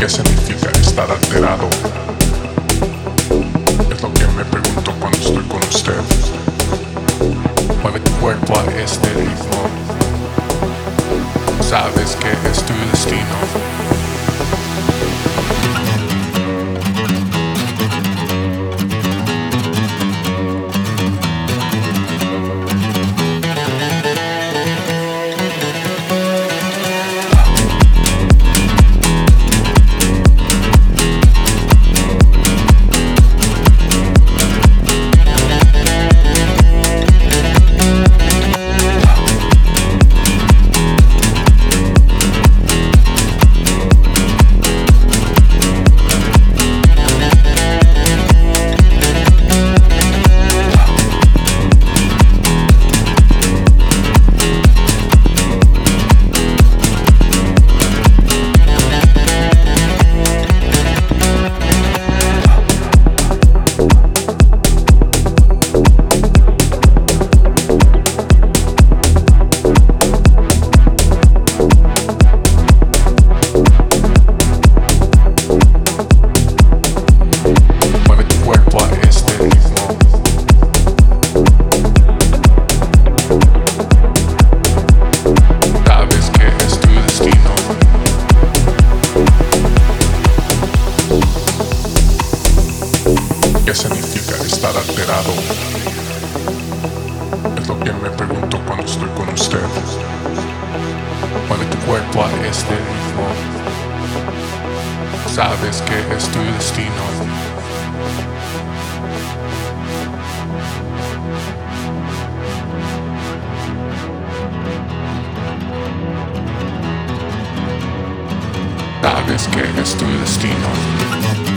¿Qué significa estar alterado? Es lo que me pregunto cuando estoy con usted. Mueve tu cuerpo a este ritmo. Sabes que es tu destino. ¿Qué significa estar alterado? Es lo que me pregunto cuando estoy con usted. Mueve tu cuerpo a este ritmo. Sabes que es tu destino. Sabes que es tu destino.